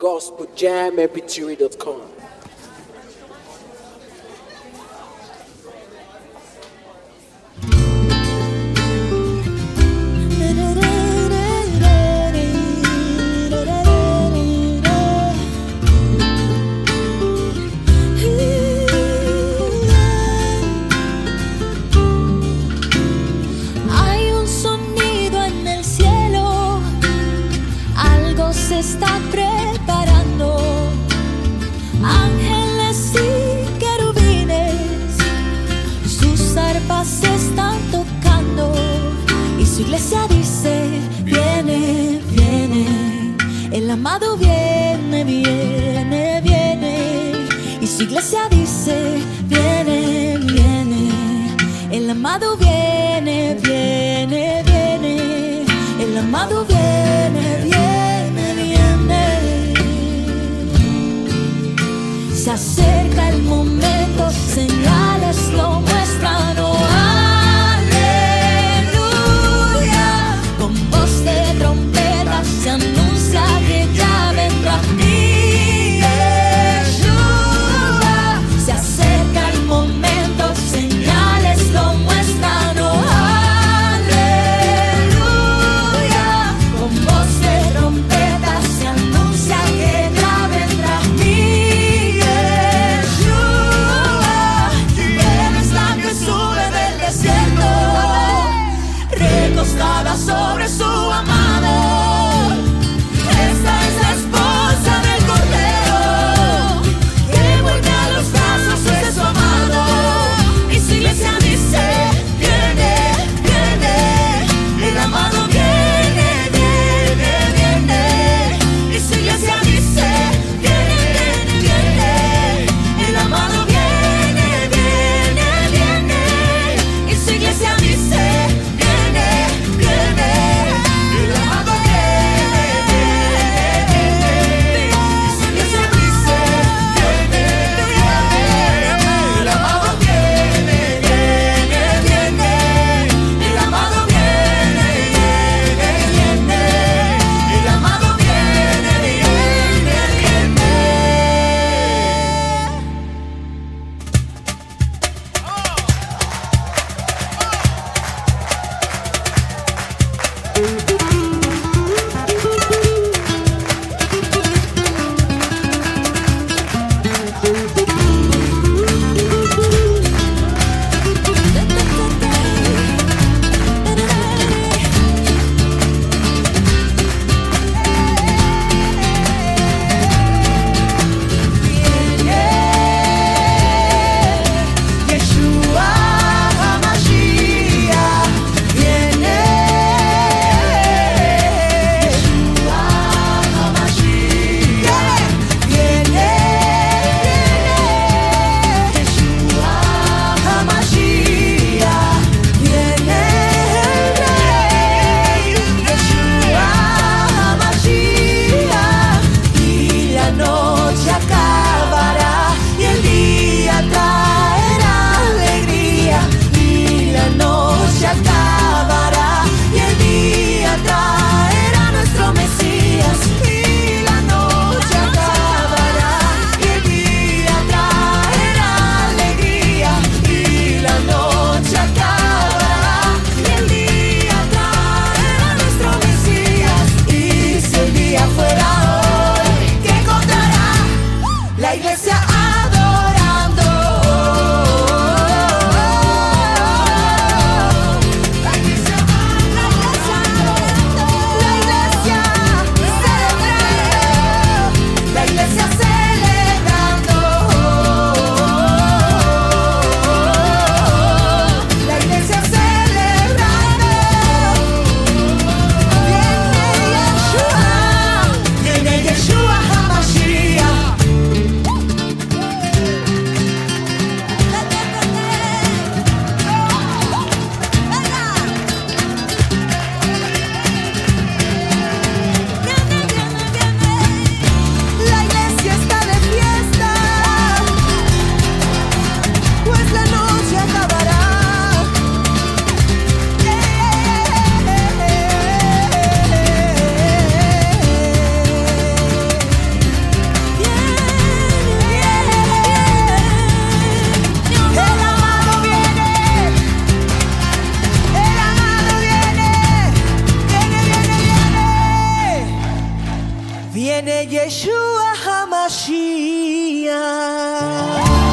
gospeljammpg.com. Está preparando ángeles y querubines, sus arpas se están tocando y su iglesia dice: viene, viene, el amado viene, viene, viene, y su iglesia dice: viene, viene, el amado viene, viene, viene, el amado viene, viene. Se acerca el momento, señales lo muestran, oh, aleluya. Con voz de trompeta se anuncia que ya vendrá mi Yeshua. Se acerca el momento, señales lo muestran, oh, aleluya. Con voz de viene Yeshua HaMashiach.